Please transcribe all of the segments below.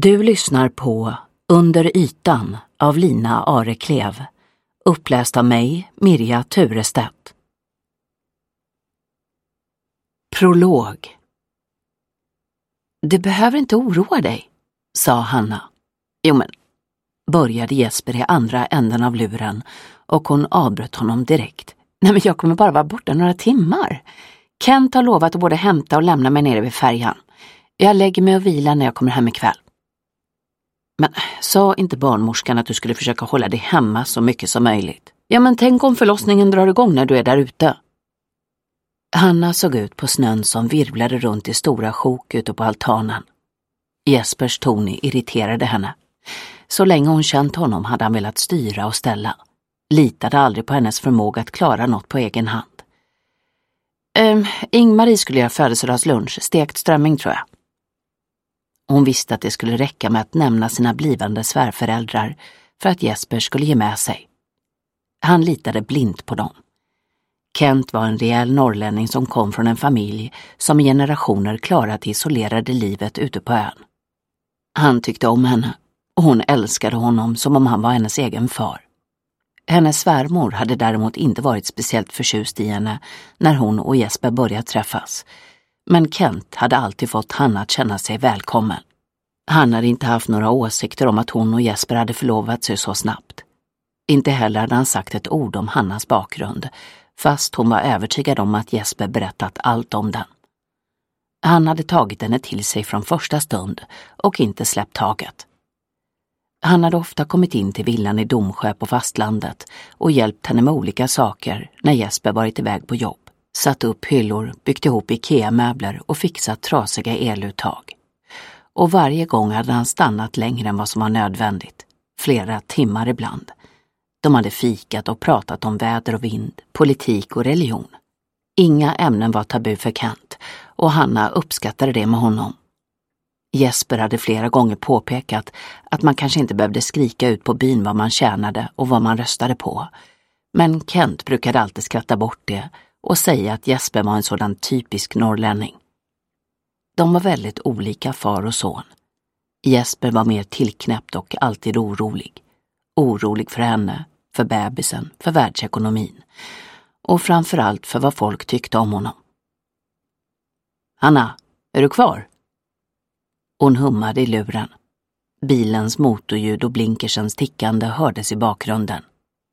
Du lyssnar på Under ytan av Lina Areklev, uppläst av mig, Mirja Turestedt. Prolog. Du behöver inte oroa dig, sa Hanna. Jo men, började Jesper i andra änden av luren och hon avbröt honom direkt. Nej men jag kommer bara vara borta några timmar. Kent har lovat att både hämta och lämna mig nere vid färjan. Jag lägger mig och vilar när jag kommer hem ikväll. Men sa inte barnmorskan att du skulle försöka hålla dig hemma så mycket som möjligt? Ja men tänk om förlossningen drar igång när du är där ute. Hanna såg ut på snön som virvlade runt i stora sjok ute på altanen. Jespers ton irriterade henne. Så länge hon känt honom hade han velat styra och ställa. Litade aldrig på hennes förmåga att klara något på egen hand. Ingmarie skulle göra födelsedagslunch, stekt strömming tror jag. Hon visste att det skulle räcka med att nämna sina blivande svärföräldrar för att Jesper skulle ge med sig. Han litade blint på dem. Kent var en rejäl norrlänning som kom från en familj som i generationer klarat det isolerade livet ute på ön. Han tyckte om henne och hon älskade honom som om han var hennes egen far. Hennes svärmor hade däremot inte varit speciellt förtjust i henne när hon och Jesper började träffas. Men Kent hade alltid fått Hanna att känna sig välkommen. Han hade inte haft några åsikter om att hon och Jesper hade förlovat sig så snabbt. Inte heller hade han sagt ett ord om Hannas bakgrund, fast hon var övertygad om att Jesper berättat allt om den. Han hade tagit henne till sig från första stund och inte släppt taget. Han hade ofta kommit in till villan i Domsjö på fastlandet och hjälpt henne med olika saker när Jesper varit iväg på jobb. Satt upp hyllor, byggt ihop IKEA-möbler och fixat trasiga eluttag. Och varje gång hade han stannat längre än vad som var nödvändigt. Flera timmar ibland. De hade fikat och pratat om väder och vind, politik och religion. Inga ämnen var tabu för Kent och Hanna uppskattade det med honom. Jesper hade flera gånger påpekat att man kanske inte behövde skrika ut på byn vad man tjänade och vad man röstade på. Men Kent brukade alltid skratta bort det och säga att Jesper var en sådan typisk norrlänning. De var väldigt olika far och son. Jesper var mer tillknäppt och alltid orolig. Orolig för henne, för bebisen, för världsekonomin. Och framförallt för vad folk tyckte om honom. Hanna, är du kvar? Hon hummade i luren. Bilens motorljud och blinkersens tickande hördes i bakgrunden.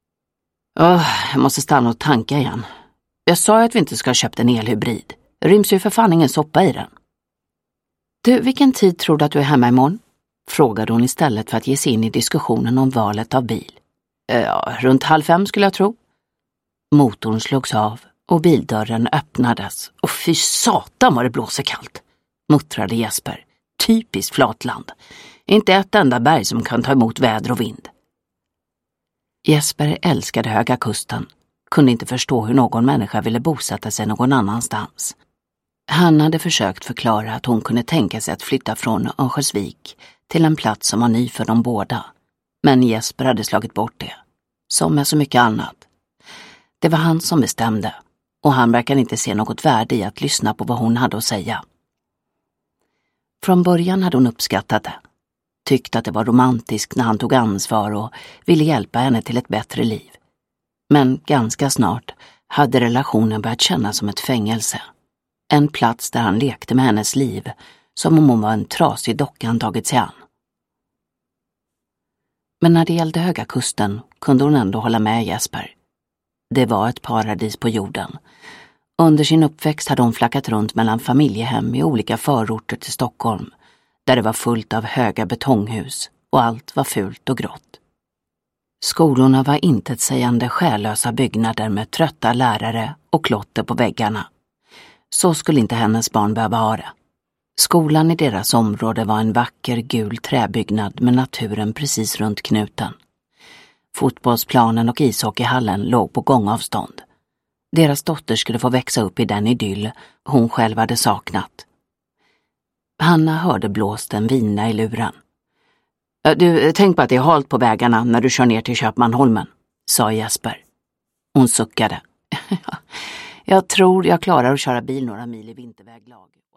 Jag måste stanna och tanka igen. Jag sa att vi inte ska ha köpt en elhybrid. Det ryms ju för fan ingen soppa i den. Du, vilken tid tror du att du är hemma imorgon? Frågade hon istället för att ge sig in i diskussionen om valet av bil. Runt 4:30 skulle jag tro. Motorn slogs av och bildörren öppnades. Och fy satan vad det blåser kallt, muttrade Jesper. Typiskt flatland. Inte ett enda berg som kan ta emot väder och vind. Jesper älskade Höga kusten. Kunde inte förstå hur någon människa ville bosätta sig någon annanstans. Han hade försökt förklara att hon kunde tänka sig att flytta från Örnsköldsvik till en plats som var ny för dem båda. Men Jesper hade slagit bort det. Som med så mycket annat. Det var han som bestämde. Och han verkade inte se något värde i att lyssna på vad hon hade att säga. Från början hade hon uppskattat det. Tyckte att det var romantiskt när han tog ansvar och ville hjälpa henne till ett bättre liv. Men ganska snart hade relationen börjat kännas som ett fängelse. En plats där han lekte med hennes liv som om hon var en trasig docka han tagit sig an. Men när det gällde Höga kusten kunde hon ändå hålla med Jesper. Det var ett paradis på jorden. Under sin uppväxt hade hon flackat runt mellan familjehem i olika förorter till Stockholm, där det var fullt av höga betonghus och allt var fult och grått. Skolorna var intetsägande själlösa byggnader med trötta lärare och klotter på väggarna. Så skulle inte hennes barn behöva ha det. Skolan i deras område var en vacker gul träbyggnad med naturen precis runt knuten. Fotbollsplanen och ishockeyhallen låg på gångavstånd. Deras dotter skulle få växa upp i den idyll hon själv hade saknat. Hanna hörde blåsten vina i luren. Du, tänk på att det är halt på vägarna när du kör ner till Köpmanholmen, sa Jesper. Hon suckade. Jag tror jag klarar att köra bil några mil i vinterväglag.